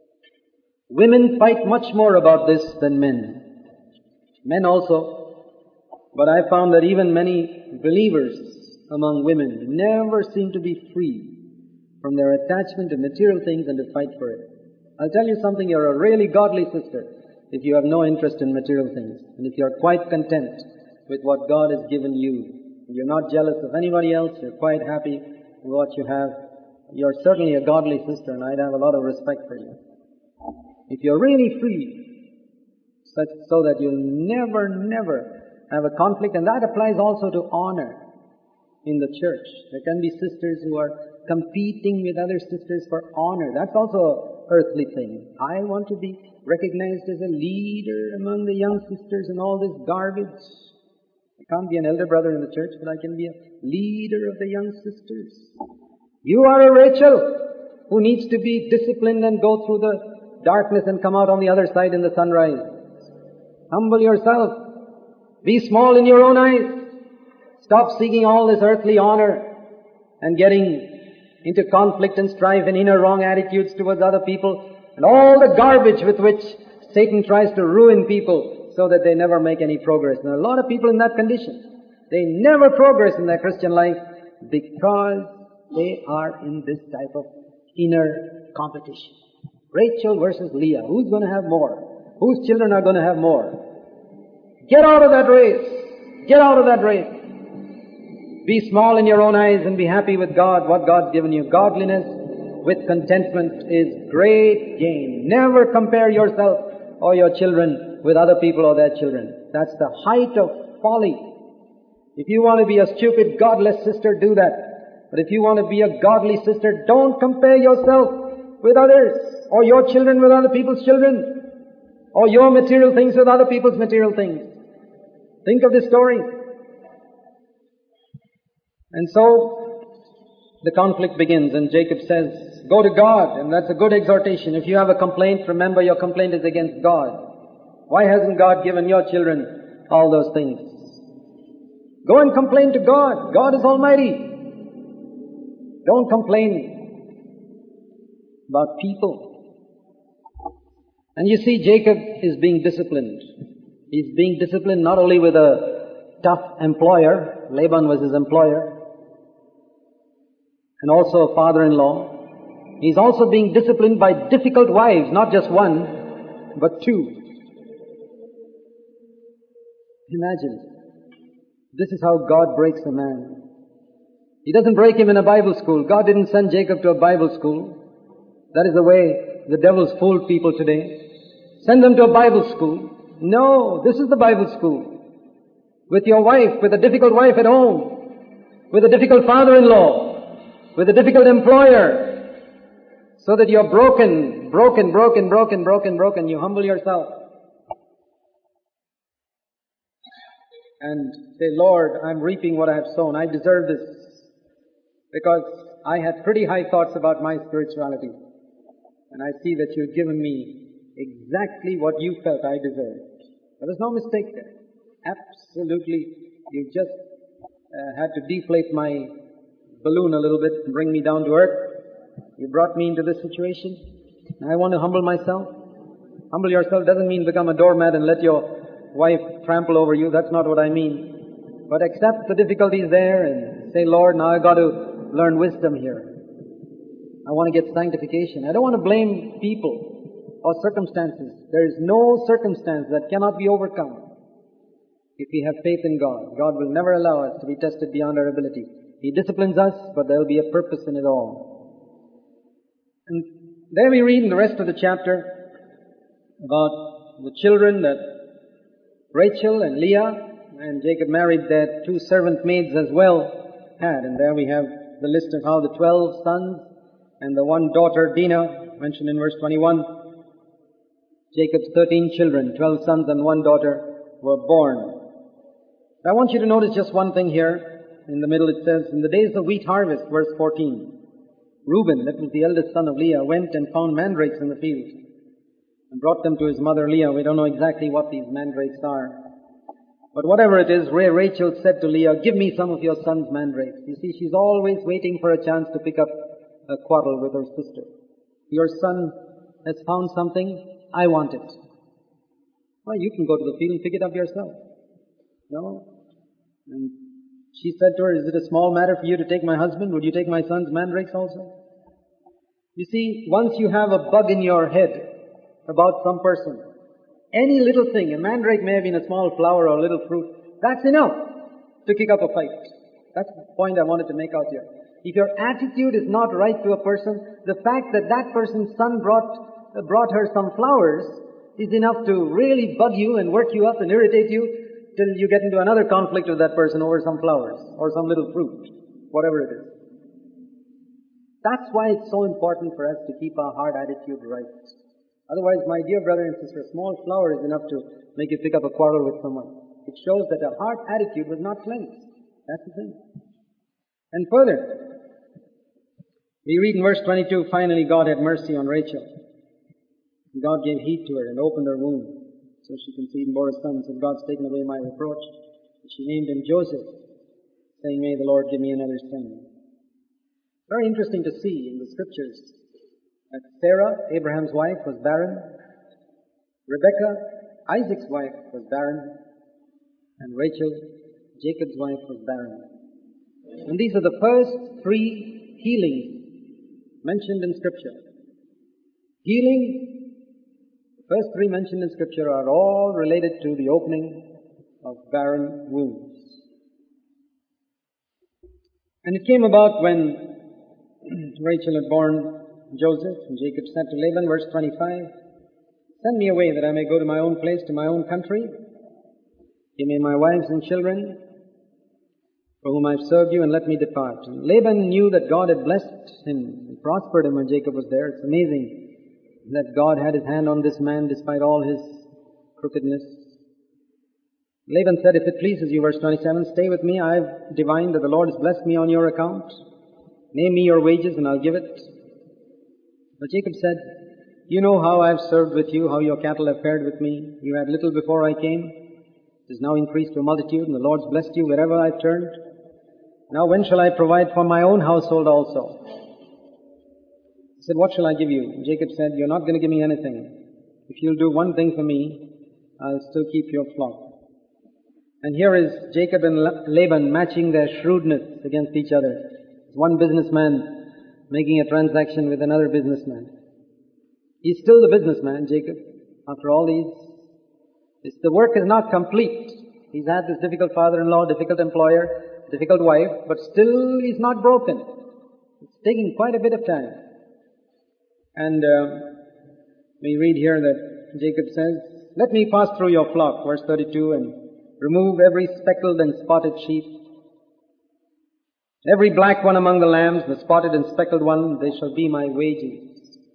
Women fight much more about this than men. Men also. But I found that even many believers among women never seem to be free from their attachment to material things and to fight for it. I'll tell you something, you're a really godly sister if you have no interest in material things. And if you're quite content with what God has given you. You're not jealous of anybody else. You're quite happy with what you have. You're certainly a godly sister, and I'd have a lot of respect for you. If you're really free, such so that you'll never, never have a conflict, and that applies also to honor in the church. There can be sisters who are competing with other sisters for honor. That's also an earthly thing. I want to be recognized as a leader among the young sisters and all this garbage. I can't be an elder brother in the church, but I can be a leader of the young sisters. You are a Rachel who needs to be disciplined and go through the darkness and come out on the other side in the sunrise. Humble yourself. Be small in your own eyes. Stop seeking all this earthly honor and getting into conflict and strife and inner wrong attitudes towards other people and all the garbage with which Satan tries to ruin people so that they never make any progress. And a lot of people in that condition, they never progress in their Christian life because they are in this type of inner competition. Rachel versus Leah. Who's going to have more? Whose children are going to have more? Get out of that race. Get out of that race. Be small in your own eyes and be happy with God, what God's given you. Godliness with contentment is great gain. Never compare yourself or your children with other people or their children. That's the height of folly. If you want to be a stupid, godless sister, do that. But if you want to be a godly sister, don't compare yourself with others, or your children with other people's children, or your material things with other people's material things. Think of this story. And so, the conflict begins, and Jacob says, go to God, and that's a good exhortation. If you have a complaint, remember your complaint is against God. Why hasn't God given your children all those things? Go and complain to God. God is almighty. Don't complain about people. And you see, Jacob is being disciplined. He's being disciplined not only with a tough employer, Laban was his employer, and also a father-in-law. He's also being disciplined by difficult wives, not just one, but two. Imagine. This is how God breaks a man. He doesn't break him in a Bible school. God didn't send Jacob to a Bible school. That is the way the devil's fooled people today. Send them to a Bible school. No, this is the Bible school. With your wife, with a difficult wife at home, with a difficult father-in-law, with a difficult employer, so that you're broken, broken, broken, broken, broken, broken. You humble yourself. And say, Lord, I'm reaping what I have sown. I deserve this. Because I had pretty high thoughts about my spirituality. And I see that you've given me exactly what you felt I deserved. There was no mistake there. Absolutely. You just uh, had to deflate my balloon a little bit and bring me down to earth. You brought me into this situation. I want to humble myself. Humble yourself doesn't mean become a doormat and let your wife trample over you. That's not what I mean. But accept the difficulties there and say, Lord, now I've got to learn wisdom here. I want to get sanctification. I don't want to blame people or circumstances. There is no circumstance that cannot be overcome if we have faith in God. God will never allow us to be tested beyond our ability. He disciplines us, but there will be a purpose in it all. And there we read in the rest of the chapter about the children that Rachel and Leah, and Jacob married their two servant maids as well, had. And there we have the list of how the twelve sons and the one daughter, Dinah, mentioned in verse twenty-one. Jacob's thirteen children, twelve sons and one daughter, were born. I want you to notice just one thing here. In the middle it says, in the days of wheat harvest, verse fourteen, Reuben, that was the eldest son of Leah, went and found mandrakes in the field and brought them to his mother Leah. We don't know exactly what these mandrakes are. But whatever it is, Rachel said to Leah, give me some of your son's mandrakes. You see, she's always waiting for a chance to pick up a quarrel with her sister. Your son has found something, I want it. Well, you can go to the field and pick it up yourself. No? And she said to her, is it a small matter for you to take my husband? Would you take my son's mandrakes also? You see, once you have a bug in your head about some person, any little thing, a mandrake may have been a small flower or a little fruit, that's enough to kick up a fight. That's the point I wanted to make out here. If your attitude is not right to a person, the fact that that person's son brought, uh, brought her some flowers is enough to really bug you and work you up and irritate you till you get into another conflict with that person over some flowers or some little fruit, whatever it is. That's why it's so important for us to keep our heart attitude right. Otherwise, my dear brother and sister, a small flower is enough to make you pick up a quarrel with someone. It shows that a heart attitude was not cleansed. That's the thing. And further, we read in verse twenty-two, finally God had mercy on Rachel. God gave heed to her and opened her womb. So she conceived and bore a son, said, God's taken away my reproach. And she named him Joseph, saying, may the Lord give me another son. Very interesting to see in the scriptures that Sarah, Abraham's wife, was barren. Rebekah, Isaac's wife, was barren. And Rachel, Jacob's wife, was barren. And these are the first three healings mentioned in Scripture. Healing, the first three mentioned in Scripture are all related to the opening of barren wombs. And it came about when Rachel had borne Joseph, and Jacob said to Laban, verse twenty-five, send me away that I may go to my own place, to my own country. Give me my wives and children, for whom I've served you, and let me depart. And Laban knew that God had blessed him and prospered him when Jacob was there. It's amazing that God had his hand on this man despite all his crookedness. Laban said, if it pleases you, verse twenty-seven, stay with me. I've divined that the Lord has blessed me on your account. Name me your wages and I'll give it. But Jacob said, you know how I've served with you, how your cattle have fared with me. You had little before I came. It is now increased to a multitude, and the Lord's blessed you wherever I've turned. Now when shall I provide for my own household also? He said, what shall I give you? And Jacob said, you're not going to give me anything. If you'll do one thing for me, I'll still keep your flock. And here is Jacob and Laban matching their shrewdness against each other. It's one businessman making a transaction with another businessman. He's still the businessman, Jacob, after all these. It's, the work is not complete. He's had this difficult father-in-law, difficult employer, difficult wife, but still he's not broken. It's taking quite a bit of time. And uh, we read here that Jacob says, let me pass through your flock, verse thirty-two, and remove every speckled and spotted sheep. Every black one among the lambs, the spotted and speckled one, they shall be my wages.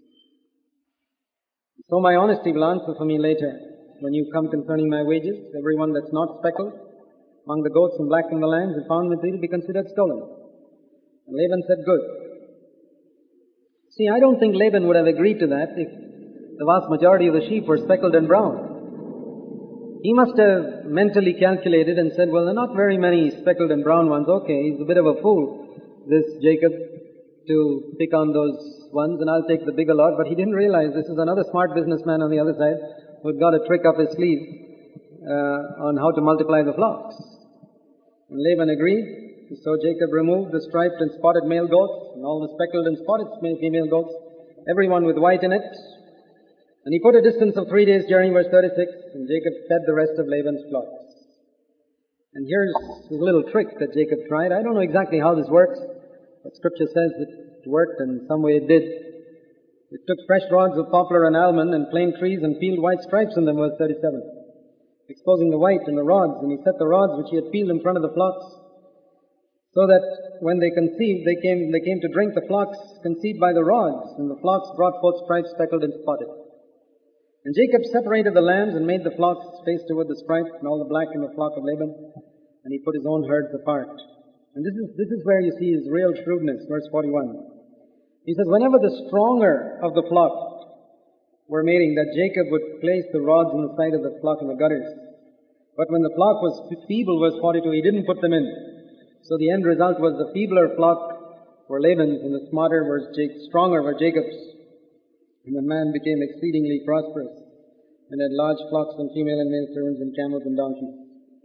So my honesty will answer for me later when you come concerning my wages. Every one that's not speckled among the goats and black in the lambs and found with thee will be considered stolen. And Laban said, good. See, I don't think Laban would have agreed to that if the vast majority of the sheep were speckled and brown. He must have mentally calculated and said, well, there are not very many speckled and brown ones. Okay, he's a bit of a fool. this Jacob to pick on those ones and I'll take the bigger lot, but he didn't realize this is another smart businessman on the other side who'd got a trick up his sleeve uh, on how to multiply the flocks. And Laban agreed, so Jacob removed the striped and spotted male goats and all the speckled and spotted female goats, every one with white in it. And he put a distance of three days' journey, verse thirty-six, and Jacob fed the rest of Laban's flocks. And here's a little trick that Jacob tried. I don't know exactly how this works, but Scripture says that it worked, and in some way it did. It took fresh rods of poplar and almond and plane trees and peeled white stripes in them, verse thirty-seven, exposing the white in the rods, and he set the rods which he had peeled in front of the flocks, so that when they conceived, they came, they came to drink, the flocks conceived by the rods, and the flocks brought forth stripes speckled and spotted. And Jacob separated the lambs and made the flocks face toward the striped and all the black in the flock of Laban, and he put his own herds apart. And this is, this is where you see his real shrewdness, verse forty-one. He says, whenever the stronger of the flock were mating, that Jacob would place the rods in the side of the flock in the gutters. But when the flock was feeble, verse forty-two, he didn't put them in. So the end result was the feebler flock were Laban's, and the smarter were Jacob's, stronger were Jacob's. And the man became exceedingly prosperous, and had large flocks and female and male servants and camels and donkeys.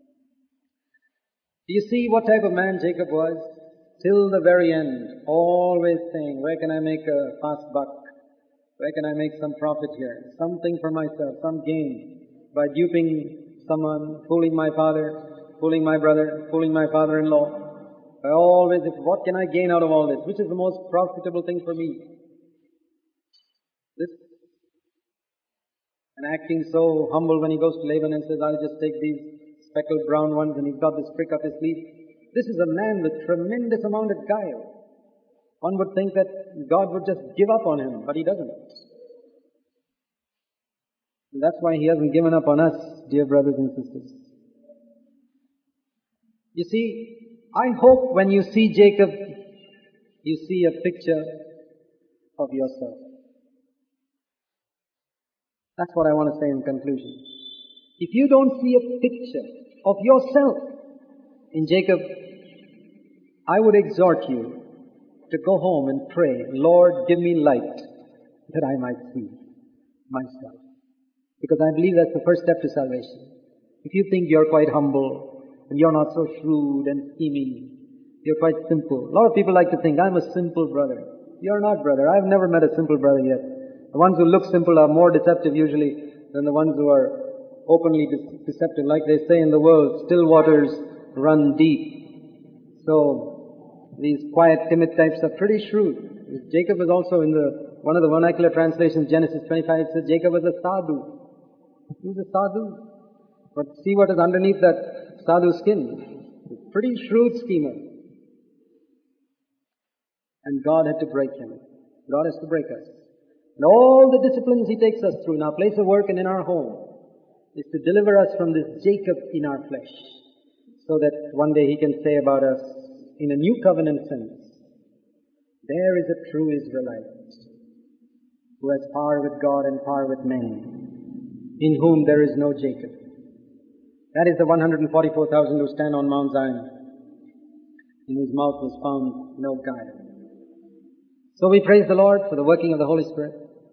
Do you see what type of man Jacob was? Till the very end, always saying, where can I make a fast buck? Where can I make some profit here? Something for myself, some gain, by duping someone, fooling my father, fooling my brother, fooling my father-in-law. I always, what can I gain out of all this? Which is the most profitable thing for me? This, and acting so humble when he goes to Laban and says, I'll just take these speckled brown ones, and he's got this trick up his sleeve. This is a man with tremendous amount of guile. One would think that God would just give up on him, but he doesn't. And that's why he hasn't given up on us, dear brothers and sisters. You see, I hope when you see Jacob, you see a picture of yourself. That's what I want to say in conclusion. If you don't see a picture of yourself in Jacob, I would exhort you to go home and pray, Lord, give me light that I might see myself. Because I believe that's the first step to salvation. If you think you're quite humble and you're not so shrewd and scheming, you're quite simple. A lot of people like to think, I'm a simple brother. You're not, brother. I've never met a simple brother yet. The ones who look simple are more deceptive usually than the ones who are openly de- deceptive. Like they say in the world, still waters run deep. So these quiet, timid types are pretty shrewd. Jacob was also in the one of the vernacular translations, Genesis twenty-five, it says Jacob was a sadhu. He was a sadhu. But see what is underneath that sadhu skin. A pretty shrewd schemer. And God had to break him. God has to break us. And all the disciplines He takes us through in our place of work and in our home is to deliver us from this Jacob in our flesh, so that one day He can say about us, in a new covenant sense, there is a true Israelite who has power with God and power with men, in whom there is no Jacob. That is the one hundred forty-four thousand who stand on Mount Zion, in whose mouth was found no guile. So we praise the Lord for the working of the Holy Spirit,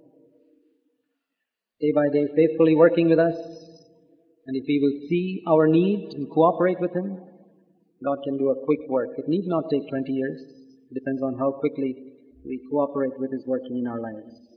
day by day, faithfully working with us. And if we will see our need and cooperate with Him, God can do a quick work. It need not take twenty years. It depends on how quickly we cooperate with His working in our lives.